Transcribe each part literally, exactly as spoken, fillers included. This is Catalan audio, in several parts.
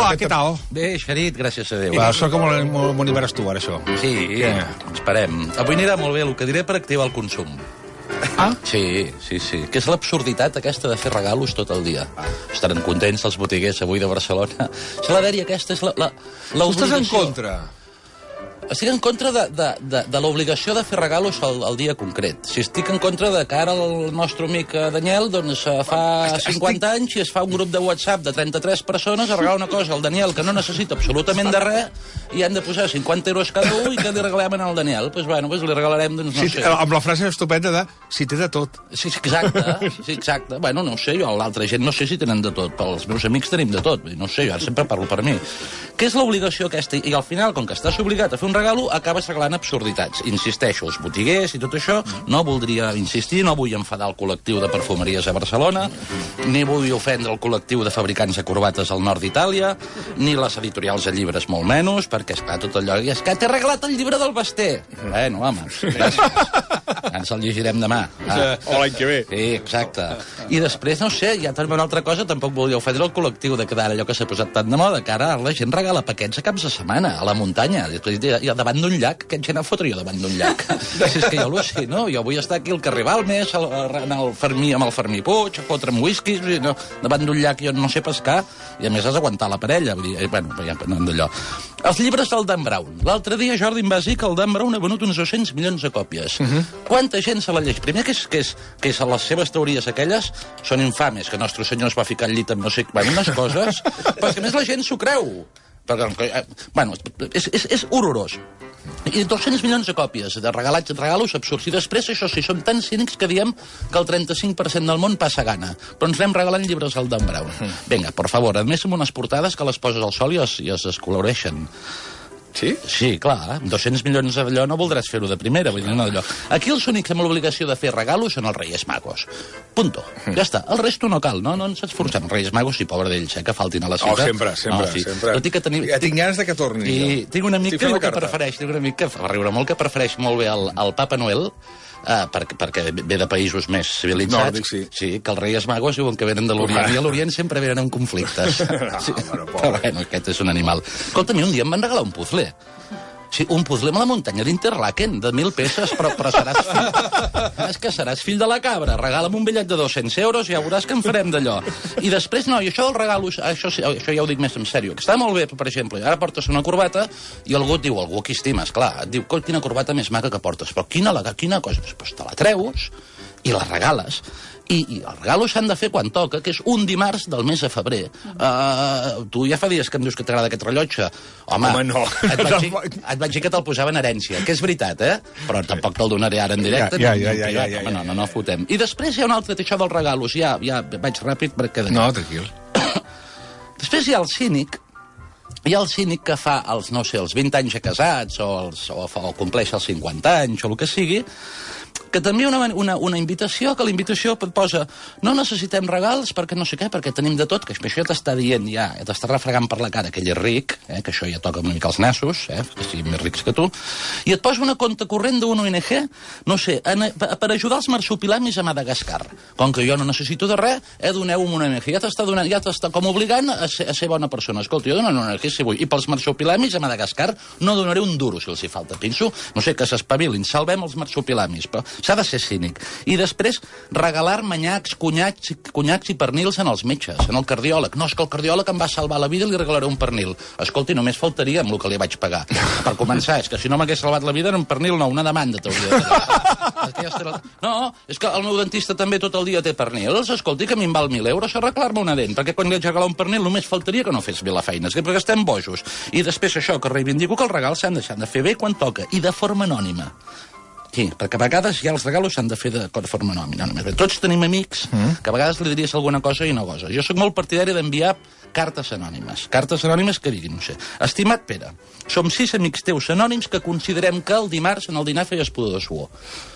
Hola, què tal? Bé, Xarit, gràcies a Déu. Va, sóc com un univers tu, ara, això. Sí, Què? esperem. Avui anirà molt bé el que diré per activar el consum. Ah? Sí, sí, sí. Que és l'absurditat aquesta de fer regalos tot el dia. Estaran contents els botiguers avui de Barcelona. És la dèria aquesta, és la, la, Tu estàs en contra? Estic en contra de, de, de, de l'obligació de fer regalos al, al dia concret. Si estic en contra de que ara el nostre amic Daniel doncs, fa cinquanta anys i es fa un grup de WhatsApp de trenta-tres persones a regalar una cosa al Daniel que no necessita absolutament de res i han de posar cinquanta euros cada un i que li regalem al Daniel. Doncs pues, bueno, pues li regalarem, doncs, no sí, sé. Amb la frase estupenda de si té de tot. Sí, exacte, sí, exacte. Bueno, no ho sé, jo, l'altra gent no sé si tenen de tot, però els meus amics tenim de tot. No sé, jo ara sempre parlo per mi. Què és l'obligació aquesta? I al final, com que estàs obligat a fer un regalo, acabes regalant absurditats. Insisteixo, els botiguers i tot això, no voldria insistir, no vull enfadar el col·lectiu de perfumeries a Barcelona, ni vull ofendre el col·lectiu de fabricants de corbates al nord d'Itàlia, ni les editorials de llibres molt menys, perquè, esclar, tot allò... I és que t'he regalat el llibre del Basté. Bueno, home, gràcies. Ens el llegirem demà. Ah. O l'any que ve. Sí, exacte. I després, no sé, hi ha també una altra cosa, tampoc volia ofendre el col·lectiu de quedar allò que s'ha posat tan de moda, que ara la gent regala paquets a caps de setmana, a la muntanya, i davant d'un llac, que gent em fotre jo davant d'un llac? Si és que jo al·lucino, jo vull estar aquí al carrer Balmes, al, al Fermí, amb el Fermí Puig, a fotre'm whiskies, no, davant d'un llac jo no sé pescar, i a més has d'aguantar la parella, vull dir, bueno, ja, no d'allò. Els llibres del Dan Brown. L'altre dia Jordi em va dir que el Dan Brown ha venut uns dos-cents milions de còpies. Uh -huh. Quanta gent se la llegeix? Primer, que és, que és, que és les seves teories aquelles són infames, que Nostre Senyor es va ficar al llit amb no sé... Bueno, unes coses, però que més la gent s'ho creu. Perquè, bueno, és, és, és horrorós. I dos-cents milions de còpies de regalats, regalos absurds. I després, això sí, som tan cínics que diem que el trenta-cinc per cent del món passa gana. Però ens anem regalant llibres al Dan Brown. Vinga, per favor, a més amb unes portades que les poses al sol i es, i es descoloreixen. Sí? Sí, clar, dos-cents milions d'allò no voldràs fer-ho de primera, vull dir, no d'allò. Aquí els únics amb l'obligació de fer regalos són els Reyes Magos. Punto. Ja està. El resto no cal, no? No ens esforcem. Els Reyes Magos, sí, pobre d'ells, eh, que faltin a la cita. Oh, sempre, sempre, no, sí. sempre. Tot i que tenim... Ja tinc ganes de que torni. I tinc un amic que, que prefereix, tinc un amic que fa riure molt, que prefereix molt bé el, el Papa Noel, Uh, perquè, perquè ve de països més civilitzats. Nòrdic, sí. Sí, que els Reyes Magos diuen que venen de l'Orient, i a l'Orient sempre venen en conflictes. No, sí. però, Però bueno, aquest és un animal. Escolta'm, un dia em van regalar un puzzle. Sí, un puzzle amb la muntanya d'Interlaken, de mil peces, però, però seràs fill... És que seràs fill de la cabra. Regala'm un bitllet de dos-cents euros i ja veuràs que en farem d'allò. I després, no, i això del regalo, això, això ja ho dic més en sèrio, que està molt bé, per exemple, ara portes una corbata i algú et diu, algú que estimes, clar, et diu, quina corbata més maca que portes, però quina, quina cosa? Doncs te la treus i la regales. I, i els regalos s'han de fer quan toca, que és un dimarts del mes de febrer. Uh, tu ja fa dies que em dius que t'agrada aquest rellotge. Home, Home no. Et vaig, dir, et vaig dir que te'l posava en herència, que és veritat, eh? Però tampoc te'l donaré ara en directe. Ja, ja, ja, ja, ja, Home, no, no, no fotem. I després hi ha un altre, això dels regalos. Ja, ja vaig ràpid perquè... No, tranquil. Després hi ha el cínic, hi ha el cínic que fa els, no sé, els vint anys de casats o, els, o, o compleix els cinquanta anys o el que sigui, que també una, una, una invitació, que la invitació et posa no necessitem regals perquè no sé què, perquè tenim de tot, que això ja t'està dient, ja, ja t'està refregant per la cara que ell és ric, eh, que això ja toca una mica els nassos, eh, que siguin més rics que tu, i et posa una compte corrent d'una O N G, no sé, en, per ajudar els marsupilamis a Madagascar. Com que jo no necessito de res, eh, doneu-me una O N G. Ja t'està donant, ja t'està com obligant a ser, a ser bona persona. Escolta, jo dono una O N G si vull. I pels marsupilamis a Madagascar no donaré un duro si els hi falta. Penso, no sé, que s'espavilin, salvem els marsupilamis, però s'ha de ser cínic. I després, regalar manyacs, conyacs, conyacs i pernils en els metges, en el cardiòleg. No, és que el cardiòleg em va salvar la vida i li regalaré un pernil. Escolti, només faltaria amb el que li vaig pagar. Per començar, és que si no m'hagués salvat la vida, en un pernil no, una demanda t'hauria de pagar. No, és que el meu dentista també tot el dia té pernils. Escolti, que a mi em val mil euros arreglar-me una dent, perquè quan li haig de regalar un pernil només faltaria que no fes bé la feina, és que perquè estem bojos. I després això, que reivindico que els regals s'han de, de fer bé quan toca, i de forma anònima. Sí, perquè a vegades ja els regalos s'han de fer de forma anònima. Tots tenim amics mm. que a vegades li diries alguna cosa i no cosa. Jo sóc molt partidari d'enviar cartes anònimes. Cartes anònimes que diguin, no sé, estimat Pere, som sis amics teus anònims que considerem que el dimarts en el dinar feies pudor de suor.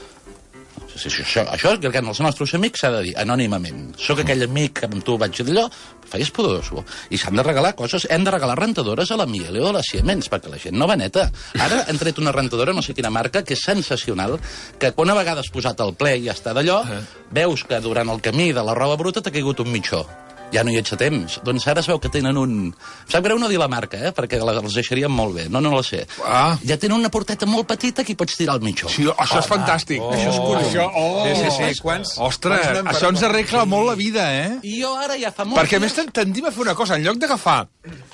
Sí, sí, això, això que els nostres amics s'ha de dir anònimament. Soc aquell amic que amb tu vaig dir allò, feies pudor de suor. I s'han de regalar coses, hem de regalar rentadores a la Miele o a la Siemens, perquè la gent no va neta. Ara han tret una rentadora, no sé quina marca, que és sensacional, que una vegada has posat el ple i ja està d'allò, veus que durant el camí de la roba bruta t'ha caigut un mitjó. ja no hi ets a temps. Doncs ara es veu que tenen un... Em sap greu no dir la marca, eh? Perquè els deixarien molt bé. No, no la sé. Ah. Ja tenen una porteta molt petita que hi pots tirar al mitjó. Sí, això és fantàstic. Oh. Això és collons. Això, oh. Sí, sí, sí. Quants, Ostres, quants n'hem això ens perdut? arregla molt la vida, eh? I jo ara ja fa molt Perquè a més tendim a fer una cosa. En lloc d'agafar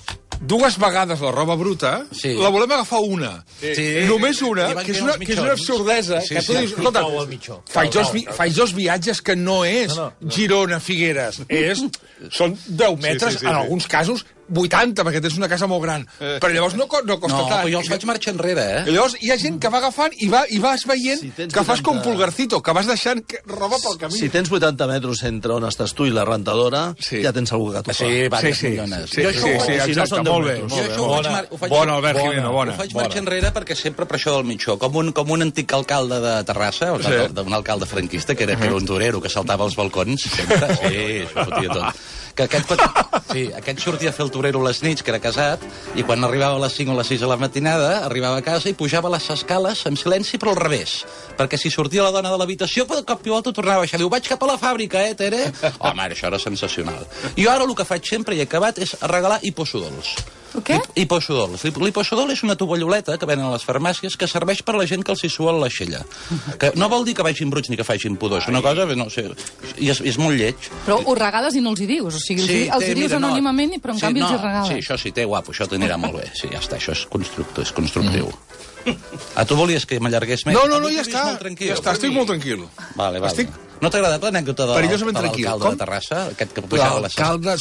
dues vegades la roba bruta, Sí. la volem agafar una. Sí. Només una, I van que és quedant una, els que és una mitjons. absurdesa. Sí, que tu sí. dius, escolta, Cau al mitjó. faig Cau, dos, cau, vi- cau. faig dos viatges que no és No, no. Girona-Figueres. És, són deu metres, sí, sí, en sí. alguns casos, vuitanta, perquè tens una casa molt gran. Però llavors no, co- no costa No, tant. però jo els vaig marxar enrere, eh? I llavors hi ha gent que va agafant i, va, i vas veient Si tens que fas com vuitanta pulgarcito, que vas deixant que- roba pel camí. Si tens vuitanta metres entre on estàs tu i la rentadora, Sí. ja tens algú que t'ho fa. Sí, Sí, diverses sí, millones. sí, Jo sí, això ho sí, faig- si no exacte, són deu molt bé. metres. Jo això ho Bona, faig, mar- ho faig, Bona, Albert Bona. Jimeno, bona. ho faig bona. marxar enrere perquè sempre per això del mitjó. Com un, com un antic alcalde de Terrassa, Sí. sí. un alcalde franquista, que era, que era un torero, que saltava als balcons, sempre. Sí, això ho fotia tot. Que aquest, sí, aquest sortia a fer el torero a les nits, que era casat, i quan arribava a les cinc o les sis de la matinada, arribava a casa i pujava les escales en silenci, però al revés. Perquè si sortia la dona de l'habitació, de cop i volta tornava a baixar. Diu, vaig cap a la fàbrica, eh, Tere? Home, això era sensacional. I jo ara el que faig sempre, i he acabat, és regalar hiposudols. Què? Hiposudols. L'hiposudol és una tovalloleta que venen a les farmàcies que serveix per a la gent que els hi sua la xella. Que no vol dir que vagin bruts ni que facin pudor. És una cosa, no sé, i és, és molt lleig. Però ho regales i no els hi dius. O sigui, els, hi- els hi té, dius mira, no, anònimament, però en sí, canvi no, els hi regales. Sí, això sí, té guapo, això t'anirà molt bé. Sí, ja està, això és constructiu. És constructiu. Mm. A tu volies que m'allargués més? No, no, Avui no, t'he ja vist està. molt tranquil. Ja està, estic molt tranquil. Vale, vale. Estic No t'ha agradat l'anècdota de, perillosament de tranquil. l'alcalde Com? de Terrassa? Aquest que pujava les, L'alcalde...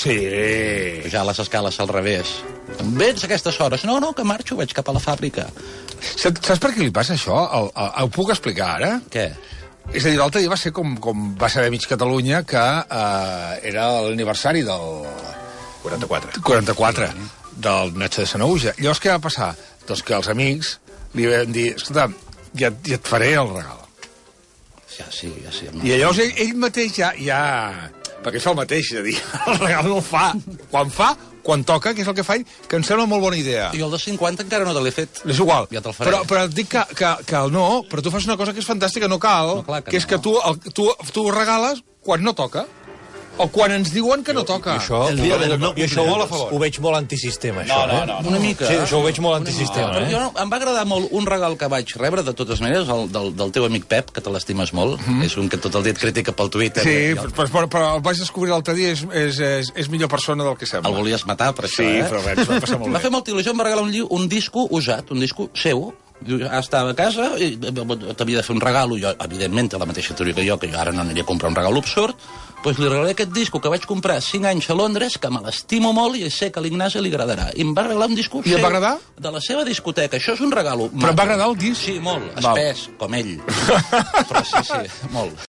Sí. pujava les escales al revés. Vens a aquestes hores? No, no, que marxo, vaig cap a la fàbrica. Saps saps per què li passa això? El, el, ho puc explicar ara? Què? És a dir, l'altre dia va ser com, com va saber mig Catalunya que eh, era l'aniversari del quaranta-quatre. quaranta-quatre del Natge de Sanaüja. Llavors què va passar? Doncs que els amics li van dir, escolta, ja, ja et faré el regal. Ja sí, ja sí. I llavors ell, ell mateix ja, ja... Perquè fa el mateix, és a dir, el regal no el fa. Quan fa, quan toca, que és el que faig, que em sembla molt bona idea. I el de cinquanta encara no te l'he fet. És igual. Ja te'l faré. Però, però et dic que, que, que el no, però tu fas una cosa que és fantàstica, no cal, No, clar que que és no. que tu, el, tu, tu ho regales quan no toca. O quan ens diuen que no toca. I això, El dia del no i això ho, molt a favor. ho veig molt antisistema, això. No, no, eh? no, Una mica. Sí, això ho veig molt Una antisistema, mica. eh? Jo, no, em va agradar molt un regal que vaig rebre, de totes maneres, el, del, del teu amic Pep, que te l'estimes molt. Mm. És un que tot el dia et critica pel Twitter. Sí, I el, però, però, però el vaig descobrir l'altre dia, és, és, és, és millor persona del que sembla. el volies matar per això, Sí, eh? però bé, ens va passar molt Em va bé. fer molta il·lusió, em va regalar un, lliu, un disco usat, un disco seu. Diu, ah, estava a casa, i t'havia de fer un regalo, jo, evidentment, té la mateixa teoria que jo, que jo ara no aniria a comprar un regalo absurd, doncs li regalé aquest disco que vaig comprar cinc anys a Londres, que me l'estimo molt i sé que a l'Ignasi li agradarà. I em va regalar un disco I et va agradar? de la seva discoteca. Això és un regalo. Però em va agradar el disc? Sí, molt. Val. Espès, com ell. Però sí, sí, molt.